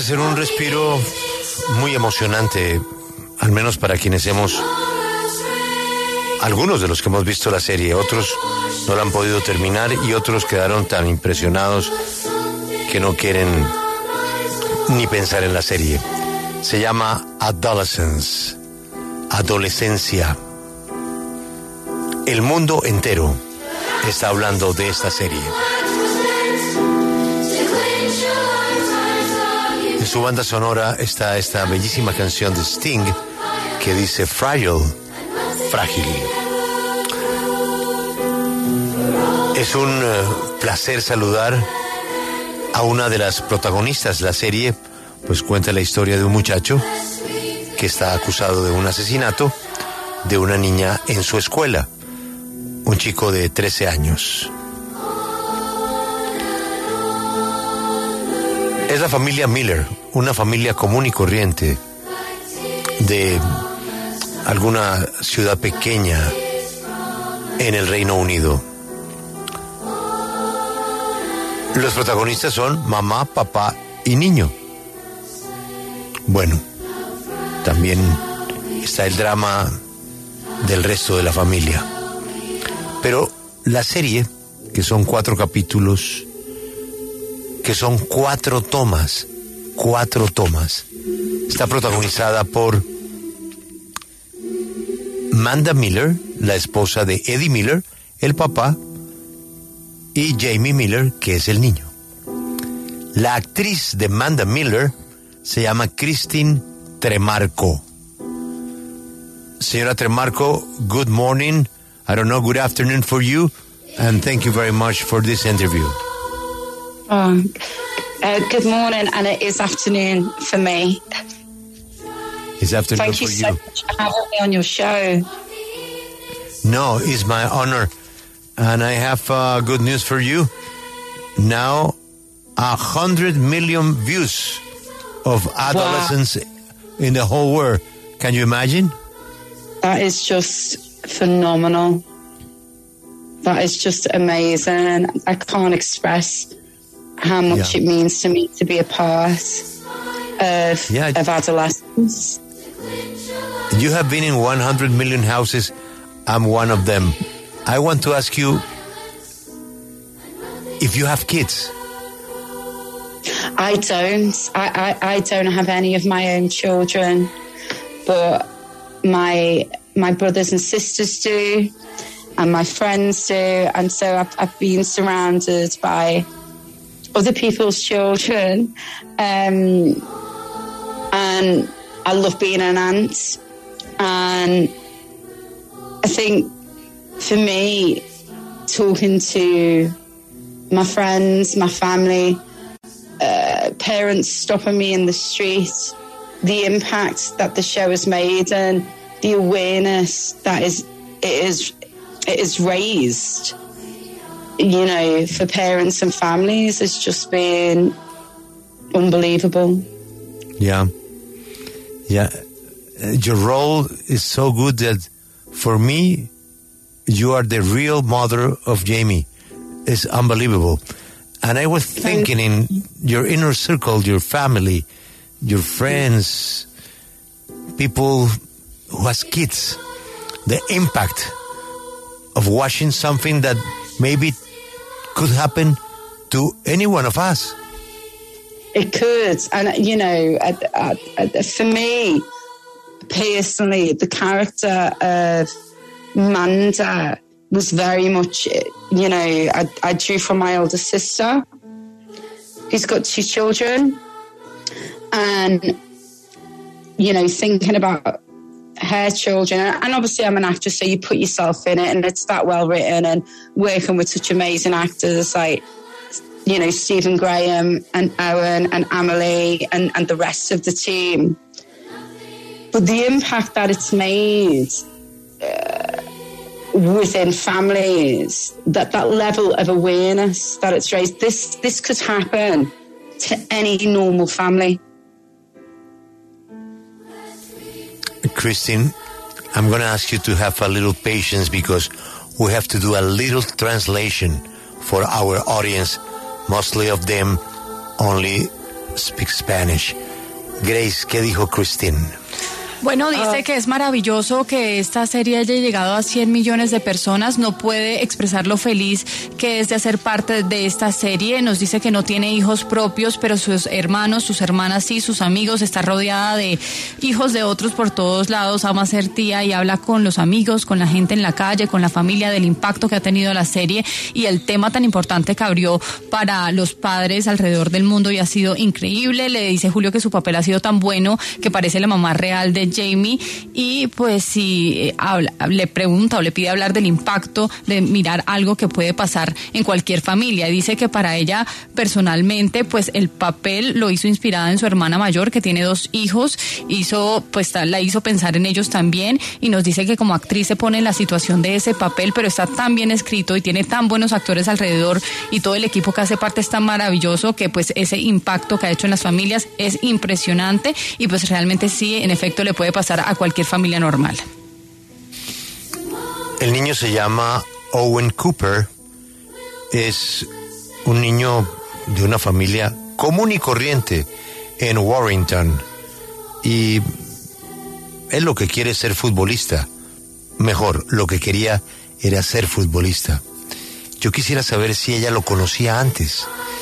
ser un respiro muy emocionante, al menos para quienes algunos de los que hemos visto la serie, otros no la han podido terminar y otros quedaron tan impresionados que no quieren ni pensar en la serie. Se llama Adolescence, adolescencia. El mundo entero está hablando de esta serie. En su banda sonora está esta bellísima canción de Sting que dice Fragile, frágil. Es un placer saludar a una de las protagonistas de la serie, pues cuenta la historia de un muchacho que está acusado de un asesinato de una niña en su escuela, un chico de 13 años. Es la familia Miller, una familia común y corriente de alguna ciudad pequeña en el Reino Unido. Los protagonistas son mamá, papá y niño. Bueno, también está el drama del resto de la familia. Pero la serie, que son 4 capítulos, que son 4 tomas, está protagonizada por Manda Miller, la esposa de Eddie Miller, el papá, y Jamie Miller, que es el niño. La actriz de Manda Miller se llama Christine Tremarco. Señora Tremarco, good morning. I don't know, good afternoon for you, and thank you very much for this interview. Good morning, and it is afternoon for me. It's afternoon Thank you for so much for having me on your show. No, it's my honor. And I have good news for you. Now, 100 million views of adolescents in the whole world. Can you imagine? That is just phenomenal. That is just amazing. I can't express how much it means to me to be a part of adolescence. You have been in 100 million houses. I'm one of them. I want to ask you if you have kids. I don't. I don't have any of my own children, but my brothers and sisters do, and my friends do, and so I've been surrounded by other people's children, and I love being an aunt, and I think for me, talking to my friends, my family, parents stopping me in the street, the impact that the show has made and the awareness that it is raised, you know, for parents and families has just been unbelievable. Yeah. Your role is so good that for me, you are the real mother of Jamie. It's unbelievable. And I was thinking in your inner circle, your family, your friends, people who has kids, the impact of watching something that maybe could happen to any one of us. It could. And, you know, for me, personally, the character of Manda was very much, you know, I drew from my older sister, who's got 2 children, and, you know, thinking about her children. And obviously I'm an actress, so you put yourself in it, and it's that well written, and working with such amazing actors like, you know, Stephen Graham and Owen and Amelie and the rest of the team. But the impact that it's made within families, that level of awareness that it's raised, this could happen to any normal family. Christine, I'm going to ask you to have a little patience because we have to do a little translation for our audience, mostly of them only speak Spanish. Grace, ¿qué dijo Christine? Bueno, dice que es maravilloso que esta serie haya llegado a 100 millones de personas. No puede expresar lo feliz que es de hacer parte de esta serie. Nos dice que no tiene hijos propios, pero sus hermanos, sus hermanas sí, sus amigos. Está rodeada de hijos de otros por todos lados. Ama ser tía y habla con los amigos, con la gente en la calle, con la familia, del impacto que ha tenido la serie y el tema tan importante que abrió para los padres alrededor del mundo, y ha sido increíble. Le dice Julio que su papel ha sido tan bueno que parece la mamá real de Jamie, y pues si le pregunta o le pide hablar del impacto de mirar algo que puede pasar en cualquier familia. Dice que para ella personalmente pues el papel lo hizo inspirada en su hermana mayor, que tiene 2 hijos, la hizo pensar en ellos también, y nos dice que como actriz se pone en la situación de ese papel, pero está tan bien escrito y tiene tan buenos actores alrededor, y todo el equipo que hace parte es tan maravilloso, que pues ese impacto que ha hecho en las familias es impresionante, y pues realmente sí, en efecto le puede pasar a cualquier familia normal. El niño se llama Owen Cooper. Es un niño de una familia común y corriente en Warrington, y él lo que quiere es ser futbolista. Mejor, lo que quería era ser futbolista. Yo quisiera saber si ella lo conocía antes.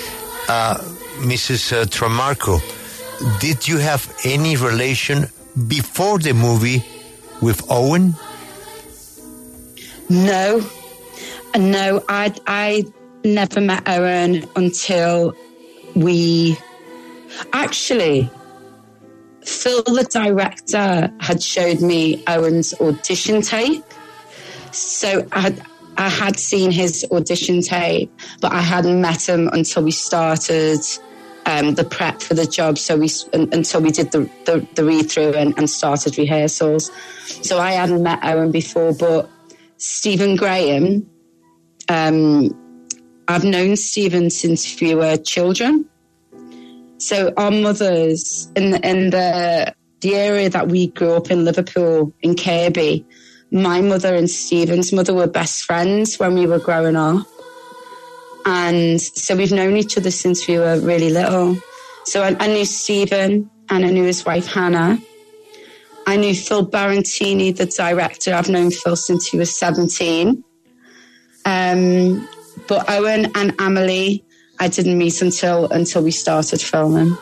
Mrs. Tramarco, did you have any relation before the movie with Owen? No, I never met Owen until Phil, the director, had showed me Owen's audition tape. So I had seen his audition tape, but I hadn't met him until we started the prep for the job. So until we did the read through and started rehearsals. So I hadn't met Owen before, but Stephen Graham, I've known Stephen since we were children. So our mothers in the area that we grew up in, Liverpool, in Kirby, my mother and Stephen's mother were best friends when we were growing up. And so we've known each other since we were really little. So I knew Stephen, and I knew his wife, Hannah. I knew Phil Barantini, the director. I've known Phil since he was 17. But Owen and Amelie, I didn't meet until we started filming.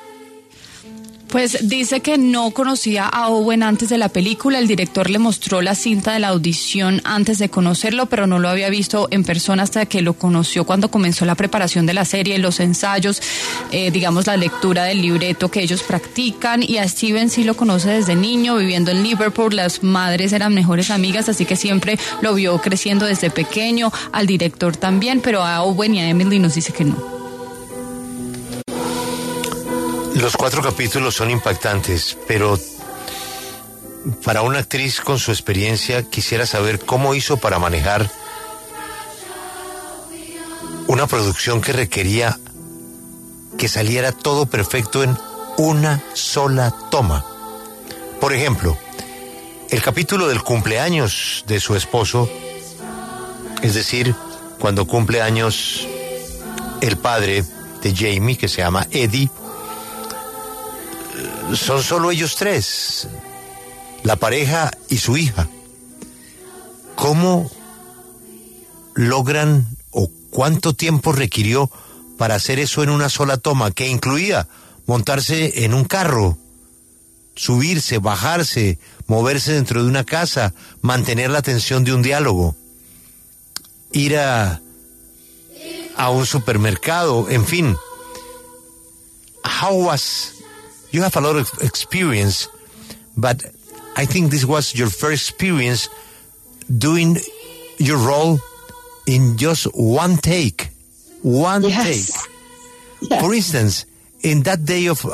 Pues dice que no conocía a Owen antes de la película. El director le mostró la cinta de la audición antes de conocerlo, pero no lo había visto en persona hasta que lo conoció cuando comenzó la preparación de la serie, los ensayos, la lectura del libreto que ellos practican. Y a Steven sí lo conoce desde niño, viviendo en Liverpool. Las madres eran mejores amigas, así que siempre lo vio creciendo desde pequeño. Al director también, pero a Owen y a Emily nos dice que no. Los 4 capítulos son impactantes, pero para una actriz con su experiencia quisiera saber cómo hizo para manejar una producción que requería que saliera todo perfecto en una sola toma. Por ejemplo, el capítulo del cumpleaños de su esposo, es decir, cuando cumple años el padre de Jamie, que se llama Eddie, son solo ellos 3, la pareja y su hija. ¿Cómo logran o cuánto tiempo requirió para hacer eso en una sola toma, que incluía montarse en un carro, subirse, bajarse, moverse dentro de una casa, mantener la tensión de un diálogo, ir a un supermercado, en fin? You have a lot of experience, but I think this was your first experience doing your role in just one take. Yes. For instance, in that day of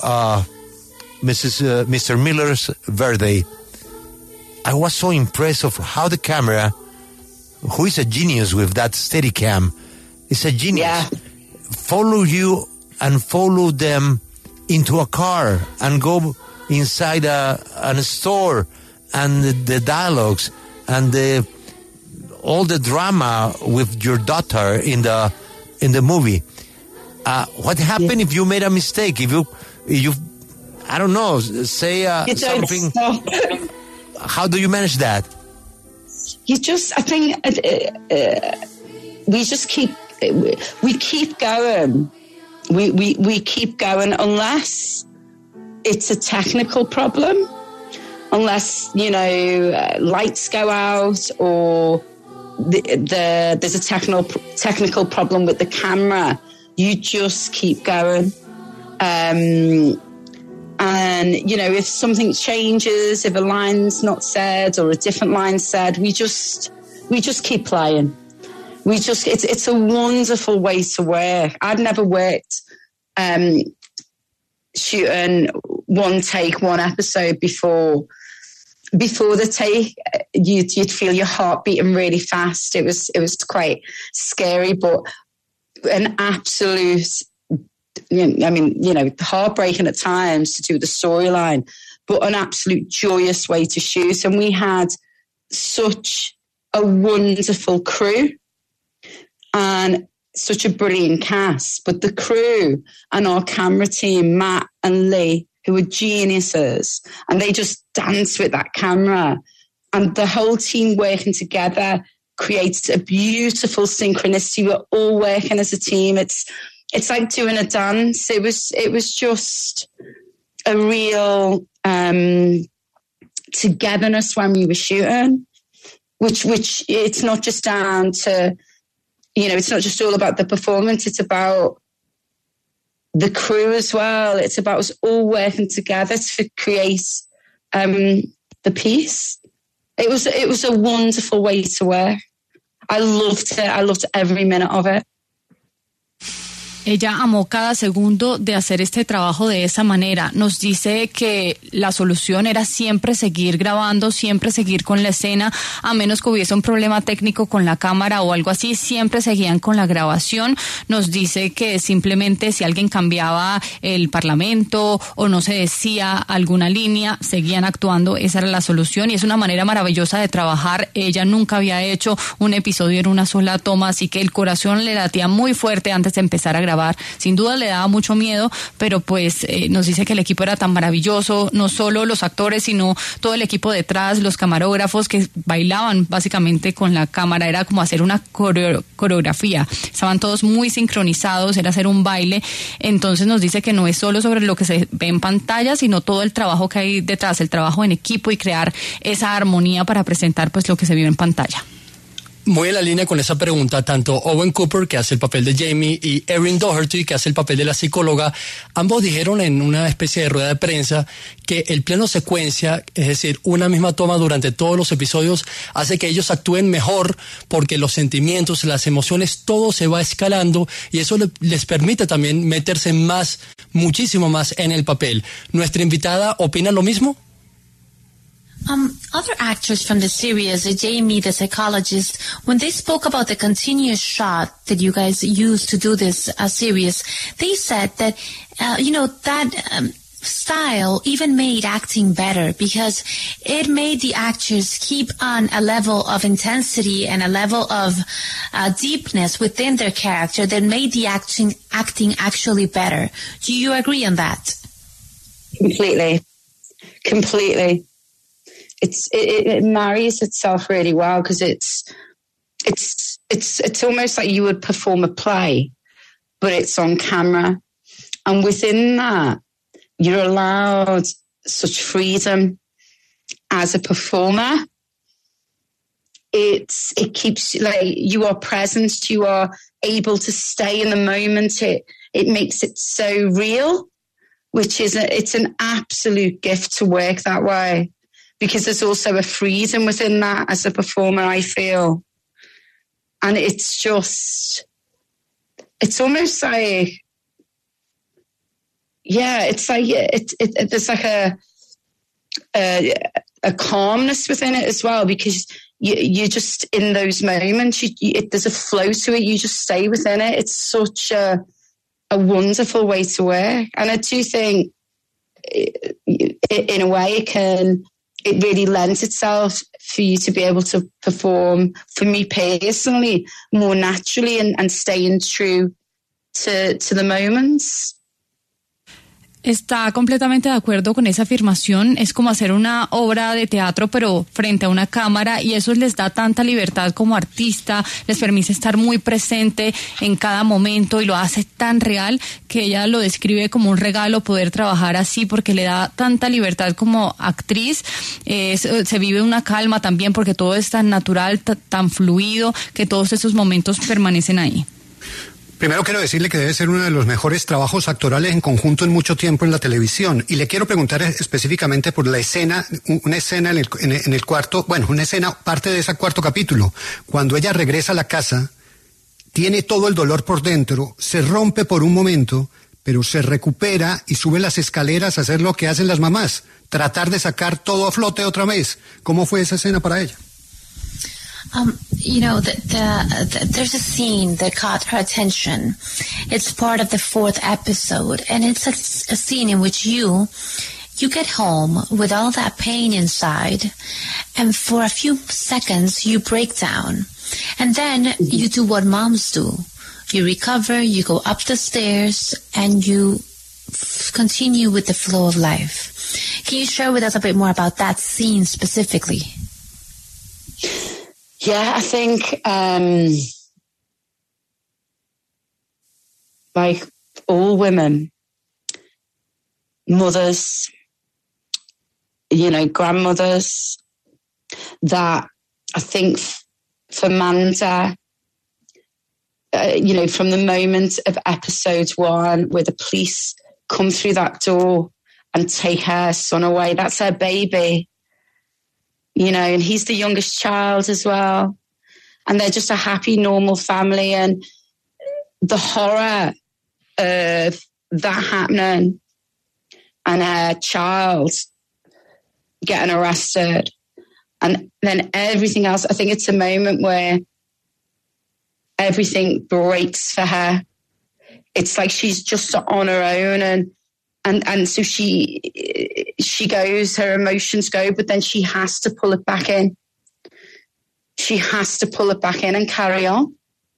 Mr. Miller's birthday, I was so impressed of how the camera, who is a genius with that Steadicam, is a genius, follow you and follow them into a car and go inside a store, and the dialogues and all the drama with your daughter in the movie. What happened if you made a mistake? If you, I don't know, say something. How do you manage that? I think we just keep going. We keep going unless it's a technical problem, unless, lights go out or there's a technical problem with the camera. You just keep going. And, if something changes, if a line's not said or a different line said, we just keep playing. It's a wonderful way to work. I'd never worked shooting one take, one episode before the take. You'd feel your heart beating really fast. It was quite scary, but an absolute, heartbreaking at times to do the storyline, but an absolute joyous way to shoot. And we had such a wonderful crew and such a brilliant cast. But the crew and our camera team, Matt and Lee, who were geniuses, and they just danced with that camera. And the whole team working together creates a beautiful synchronicity. We're all working as a team. It's like doing a dance. It was just a real togetherness when we were shooting, which it's not just down to, it's not just all about the performance. It's about the crew as well. It's about us all working together to create the piece. It was a wonderful way to work. I loved it. I loved every minute of it. Ella amó cada segundo de hacer este trabajo de esa manera. Nos dice que la solución era siempre seguir grabando, siempre seguir con la escena, a menos que hubiese un problema técnico con la cámara o algo así, siempre seguían con la grabación. Nos dice que simplemente si alguien cambiaba el parlamento o no se decía alguna línea, seguían actuando. Esa era la solución y es una manera maravillosa de trabajar. Ella nunca había hecho un episodio en una sola toma, así que el corazón le latía muy fuerte antes de empezar a grabar. Sin duda le daba mucho miedo, pero pues nos dice que el equipo era tan maravilloso, no solo los actores, sino todo el equipo detrás, los camarógrafos que bailaban básicamente con la cámara. Era como hacer una coreografía. Estaban todos muy sincronizados, era hacer un baile. Entonces nos dice que no es solo sobre lo que se ve en pantalla, sino todo el trabajo que hay detrás, el trabajo en equipo y crear esa armonía para presentar pues lo que se vive en pantalla. Muy en la línea con esa pregunta, tanto Owen Cooper, que hace el papel de Jamie, y Erin Doherty, que hace el papel de la psicóloga, ambos dijeron en una especie de rueda de prensa que el plano secuencia, es decir, una misma toma durante todos los episodios, hace que ellos actúen mejor porque los sentimientos, las emociones, todo se va escalando y eso les permite también meterse más, muchísimo más en el papel. ¿Nuestra invitada opina lo mismo? Other actors from the series, Jamie, the psychologist, when they spoke about the continuous shot that you guys used to do this series, they said that, that style even made acting better because it made the actors keep on a level of intensity and a level of deepness within their character that made the acting actually better. Do you agree on that? Completely. It marries itself really well because it's almost like you would perform a play, but it's on camera, and within that you're allowed such freedom as a performer. It keeps, like, you are present, you are able to stay in the moment. It makes it so real, which is it's an absolute gift to work that way. Because there's also a freedom within that as a performer, I feel. And it's almost like, it's like, there's like a calmness within it as well, because you're just in those moments, there's a flow to it, you just stay within it. It's such a wonderful way to work. And I do think, in a way, it really lends itself for you to be able to perform, for me personally, more naturally and staying true to the moments. Está completamente de acuerdo con esa afirmación. Es como hacer una obra de teatro, pero frente a una cámara, y eso les da tanta libertad como artista, les permite estar muy presente en cada momento y lo hace tan real que ella lo describe como un regalo poder trabajar así, porque le da tanta libertad como actriz. Se vive una calma también porque todo es tan natural, tan fluido, que todos esos momentos permanecen ahí. Primero quiero decirle que debe ser uno de los mejores trabajos actorales en conjunto en mucho tiempo en la televisión. Y le quiero preguntar específicamente por la escena, una escena en el cuarto, bueno, una escena, parte de ese cuarto capítulo. Cuando ella regresa a la casa, tiene todo el dolor por dentro, se rompe por un momento, pero se recupera y sube las escaleras a hacer lo que hacen las mamás, tratar de sacar todo a flote otra vez. ¿Cómo fue esa escena para ella? There's a scene that caught her attention. It's part of the 4th episode, and it's a scene in which you get home with all that pain inside, and for a few seconds you break down, and then you do what moms do. You recover, you go up the stairs, and you continue with the flow of life. Can you share with us a bit more about that scene specifically? Yeah, I think, like all women, mothers, grandmothers, that I think for Manda, from the moment of episode 1 where the police come through that door and take her son away, that's her baby. And he's the youngest child as well. And they're just a happy, normal family. And the horror of that happening and her child getting arrested and then everything else, I think it's a moment where everything breaks for her. It's like she's just on her own and so she goes, her emotions go, but then she has to pull it back in. She has to pull it back in and carry on.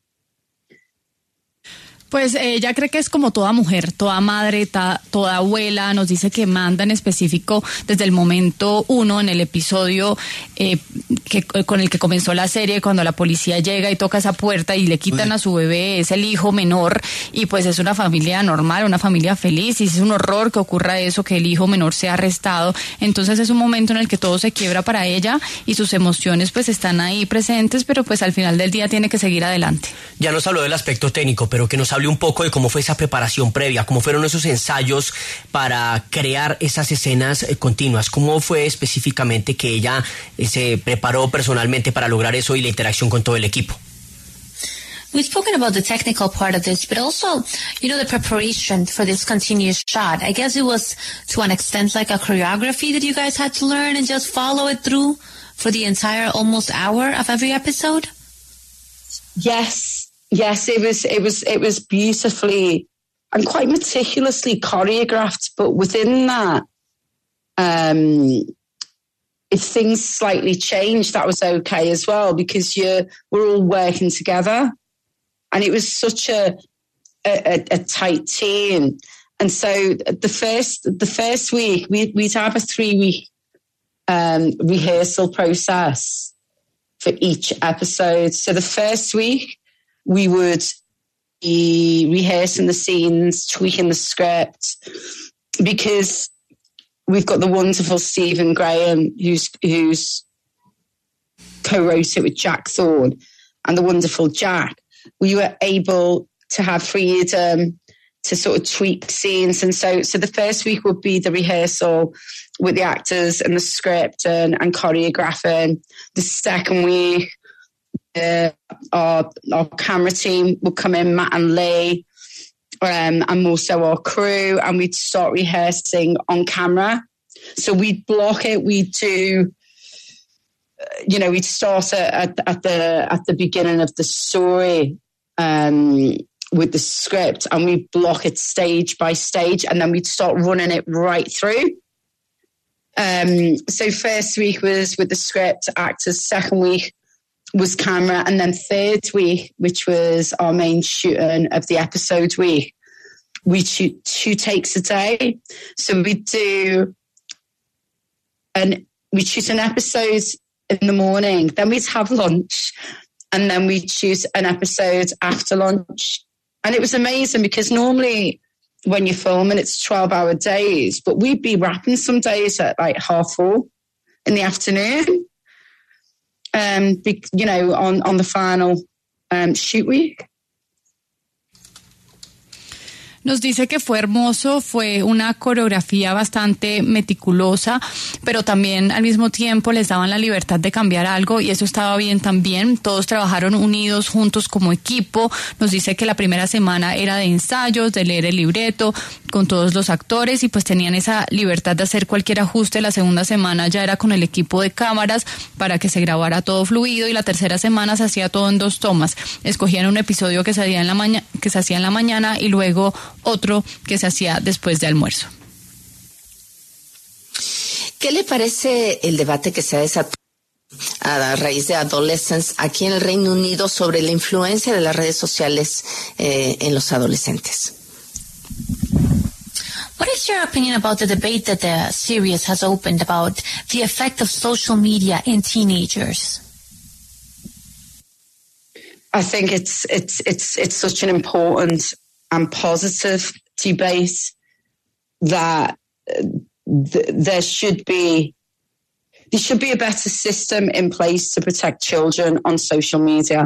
Pues ella cree que es como toda mujer, toda madre, toda abuela. Nos dice que Manda en específico desde el momento 1 en el episodio con el que comenzó la serie, cuando la policía llega y toca esa puerta y le quitan a su bebé, es el hijo menor y pues es una familia normal, una familia feliz, y es un horror que ocurra eso, que el hijo menor sea arrestado. Entonces es un momento en el que todo se quiebra para ella y sus emociones pues están ahí presentes, pero pues al final del día tiene que seguir adelante. Ya nos habló del aspecto técnico, pero que nos hable un poco de cómo fue esa preparación previa, cómo fueron esos ensayos para crear esas escenas continuas, cómo fue específicamente que ella se preparó personalmente para lograr eso y la interacción con todo el equipo. We've spoken about the technical part of this, but also, the preparation for this continuous shot. I guess it was, to an extent, like a choreography that you guys had to learn and just follow it through for the entire almost hour of every episode? Yes, it was beautifully and quite meticulously choreographed, but within that, if things slightly changed, that was okay as well, because we're all working together. And it was such a tight team. And so the first week, we'd have a 3-week rehearsal process for each episode. So the first week, we would be rehearsing the scenes, tweaking the script, because we've got the wonderful Stephen Graham, who's co-wrote it with Jack Thorne, and the wonderful Jack. We were able to have freedom to sort of tweak scenes. And so the first week would be the rehearsal with the actors and the script and choreographing. The second week, our camera team would come in, Matt and Lee, and also our crew, and we'd start rehearsing on camera. So we'd block it. We'd do, we'd start at the beginning of the story with the script, and we'd block it stage by stage, and then we'd start running it right through. So first week was with the script, actors. Second week was camera. And then third week, which was our main shooting of the episode week, we shoot 2 takes a day. So we shoot an episode in the morning, then we'd have lunch, and then we'd shoot an episode after lunch. And it was amazing because normally when you're filming, it's 12-hour days, but we'd be wrapping some days at like 4:30 in the afternoon, on the final shoot week. Nos dice que fue hermoso, fue una coreografía bastante meticulosa, pero también al mismo tiempo les daban la libertad de cambiar algo y eso estaba bien también. Todos trabajaron unidos, juntos como equipo. Nos dice que la primera semana era de ensayos, de leer el libreto con todos los actores y pues tenían esa libertad de hacer cualquier ajuste. La segunda semana ya era con el equipo de cámaras para que se grabara todo fluido y la tercera semana se hacía todo en 2 tomas. Escogían un episodio que se hacía en la mañana y luego otro que se hacía después de almuerzo. ¿Qué le parece el debate que se ha desatado a raíz de Adolescence aquí en el Reino Unido sobre la influencia de las redes sociales en los adolescentes? What is your opinion about the debate that the series has opened about the effect of social media in teenagers? I think it's such an important and positive debate that there should be a better system in place to protect children on social media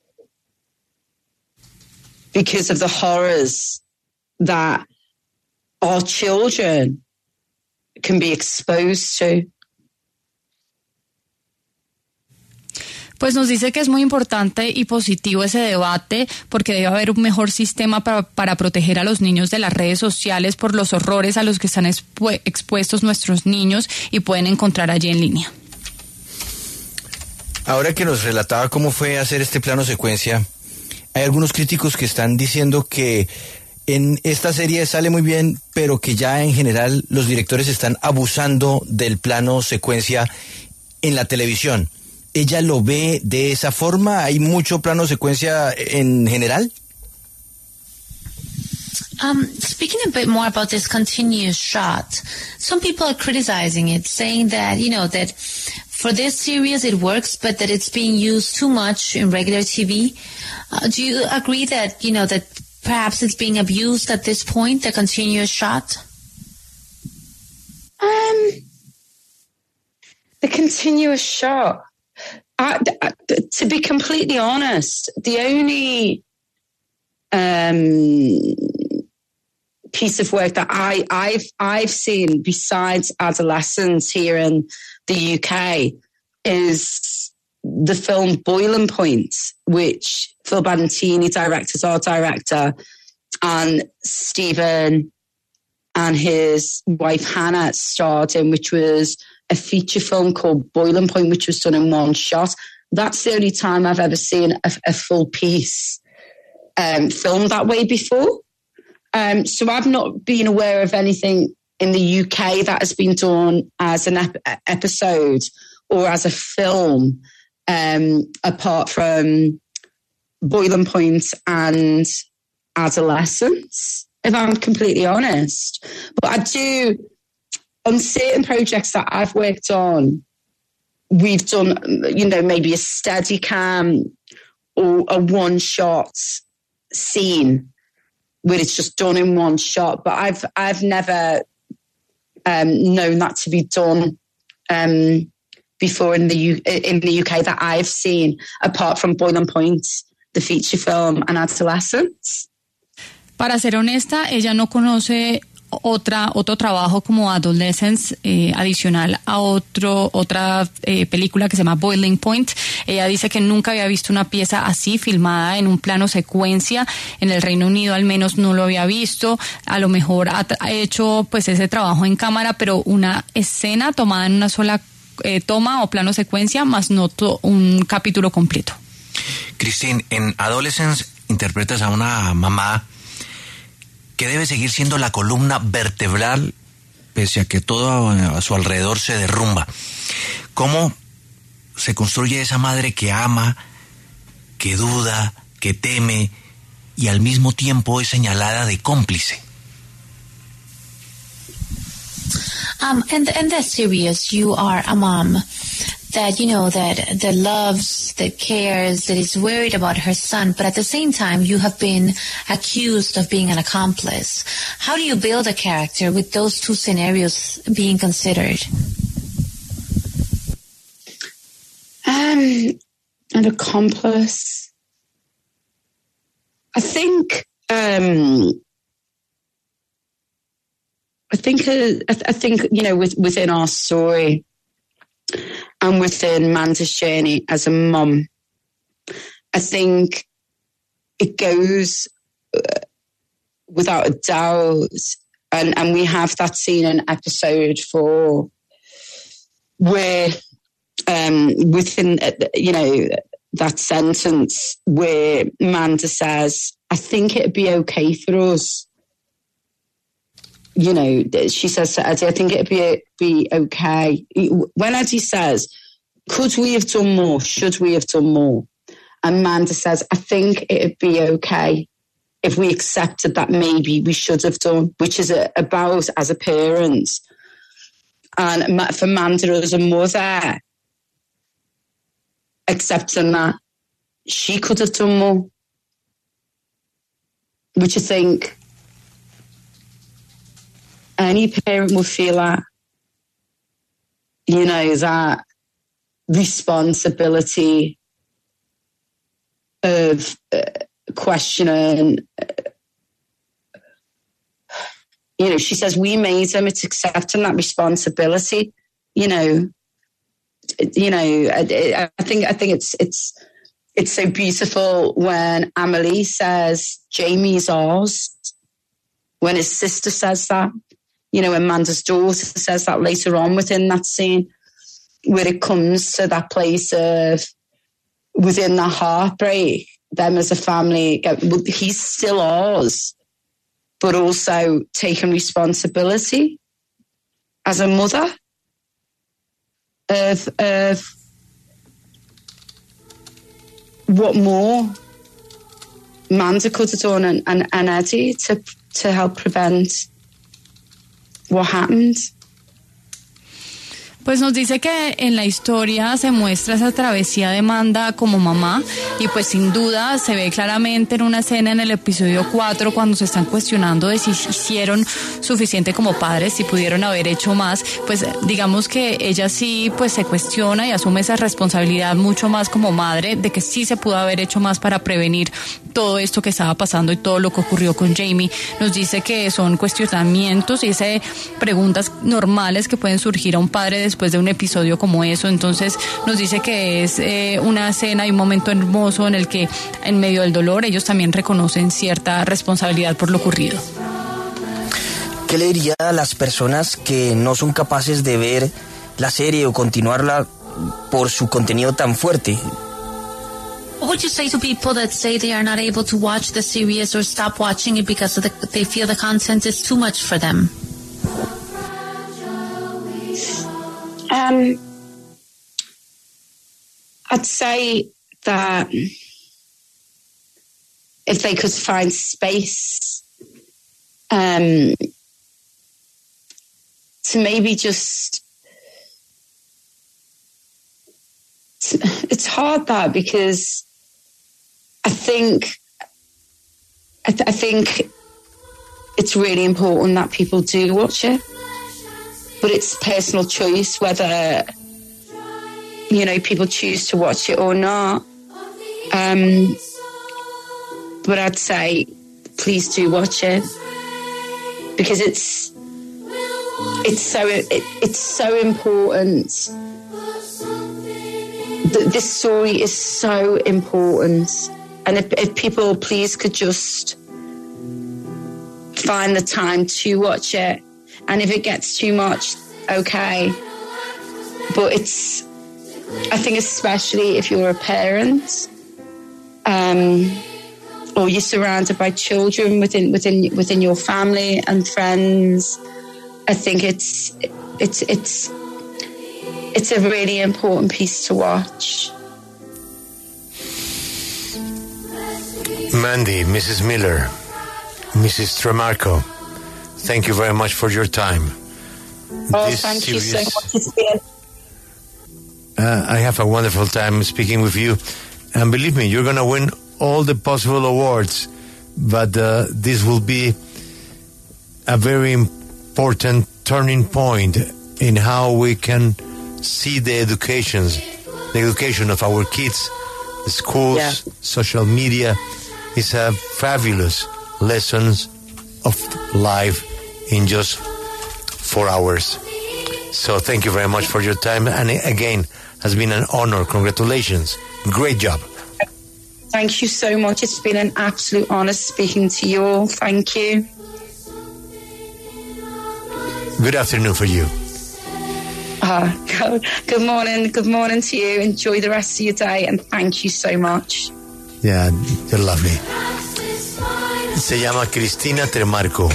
because of the horrors that our children can be exposed to. Pues nos dice que es muy importante y positivo ese debate porque debe haber un mejor sistema para proteger a los niños de las redes sociales por los horrores a los que están expuestos nuestros niños y pueden encontrar allí en línea. Ahora que nos relataba cómo fue hacer este plano secuencia, hay algunos críticos que están diciendo que en esta serie sale muy bien, pero que ya en general los directores están abusando del plano secuencia en la televisión. ¿Ella lo ve de esa forma? ¿Hay mucho plano secuencia en general? Speaking a bit more about this continuous shot, some people are criticizing it, saying that, that for this series it works, but that it's being used too much in regular TV. Do you agree that, that perhaps it's being abused at this point, the continuous shot? The continuous shot. To be completely honest, the only piece of work that I've seen besides Adolescence here in the UK is the film Boiling Point, which Phil Bantini directed, our director, and Stephen and his wife Hannah starred in, which was a feature film called Boiling Point, which was done in one shot. That's the only time I've ever seen a full piece filmed that way before. So I've not been aware of anything in the UK that has been done as an episode or as a film, apart from Boiling Point and Adolescence, if I'm completely honest. But I do, on certain projects that I've worked on, we've done, maybe a Steadicam or a one-shot scene where it's just done in one shot. But I've never known that to be done before in the UK that I've seen, apart from Boiling Point, the feature film, and Adolescence. Para ser honesta, ella no conoce otro trabajo como Adolescence adicional a otra película que se llama Boiling Point. Ella dice que nunca había visto una pieza así filmada en un plano secuencia. En el Reino Unido al menos no lo había visto. A lo mejor ha hecho pues ese trabajo en cámara, pero una escena tomada en una sola toma o plano secuencia, más no un capítulo completo. Christine, en Adolescence interpretas a una mamá que debe seguir siendo la columna vertebral pese a que todo a su alrededor se derrumba. ¿Cómo se construye esa madre que ama, que duda, que teme y al mismo tiempo es señalada de cómplice. In that series, you are a mom that, you know, that loves, that cares, that is worried about her son, but at the same time, you have been accused of being an accomplice. How do you build a character with those two scenarios being considered? An accomplice. I think you know, within our story and within Manda's journey as a mum, I think it goes without a doubt, and we have that scene in episode 4 where within, you know, that sentence where Manda says, I think it'd be okay for us. You know, she says to Eddie, I think it'd be okay. When Eddie says, could we have done more? Should we have done more? And Manda says, I think it'd be okay if we accepted that maybe we should have done, which is about as a parent. And for Manda as a mother, accepting that she could have done more, which I think any parent will feel that, you know, that responsibility of questioning. You know, she says, we made him, it's accepting that responsibility, you know. I think it's so beautiful when Amelie says, Jamie's ours, when his sister says that, you know, when Manda's daughter says that later on within that scene, where it comes to that place of within that heartbreak, them as a family, he's still ours, but also taking responsibility as a mother of what more Manda could have done and Eddie to help prevent what happened. Pues nos dice que en la historia se muestra esa travesía de Manda como mamá y pues sin duda se ve claramente en una escena en el episodio 4 cuando se están cuestionando de si hicieron suficiente como padres, si pudieron haber hecho más, pues digamos que ella sí pues se cuestiona y asume esa responsabilidad mucho más como madre de que sí se pudo haber hecho más para prevenir todo esto que estaba pasando y todo lo que ocurrió con Jamie. Nos dice que son cuestionamientos y preguntas normales que pueden surgir a un padre después de un episodio como eso. Entonces nos dice que es una escena y un momento hermoso en el que en medio del dolor ellos también reconocen cierta responsabilidad por lo ocurrido. ¿Qué le diría a las personas que no son capaces de ver la serie o continuarla por su contenido tan fuerte? What would you say to people that say they are not able to watch the series or stop watching it because they feel the content is too much for them? I'd say that if they could find space to maybe just... It's hard that because I think it's really important that people do watch it, but it's personal choice whether, you know, people choose to watch it or not. But I'd say please do watch it because it's so important. This story is so important, and if people please could just find the time to watch it, and if it gets too much, okay, but I think especially if you're a parent or you're surrounded by children within your family and friends, I think it's it's a really important piece to watch. Mandy, Mrs. Miller, Mrs. Tremarco, thank you very much for your time. Thank you so much. It's been I have a wonderful time speaking with you. And believe me, you're going to win all the possible awards. But this will be a very important turning point in how we can see the education of our kids, the schools, social media. Is a fabulous lessons of life in just 4 hours. So thank you very much for your time. And again, has been an honor. Congratulations. Great job. Thank you so much. It's been an absolute honor speaking to you all. Thank you. Good afternoon for you. Good morning. Good morning to you. Enjoy the rest of your day and thank you so much. Yeah, you're lovely. Se llama Cristina Tremarco.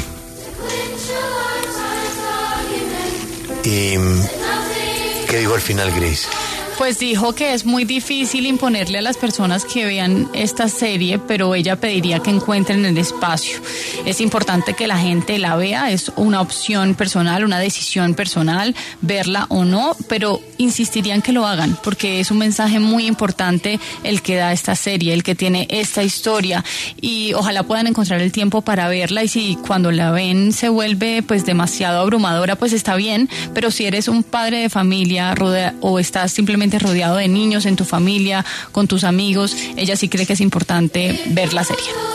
¿Y qué dijo al final, Grace? Pues dijo que es muy difícil imponerle a las personas que vean esta serie, pero ella pediría que encuentren el espacio. Es importante que la gente la vea, es una opción personal, una decisión personal, verla o no, pero insistiría en que lo hagan, porque es un mensaje muy importante el que da esta serie, el que tiene esta historia, y ojalá puedan encontrar el tiempo para verla, y si cuando la ven se vuelve pues demasiado abrumadora, pues está bien, pero si eres un padre de familia o estás simplemente rodeado de niños en tu familia, con tus amigos, ella sí cree que es importante ver la serie.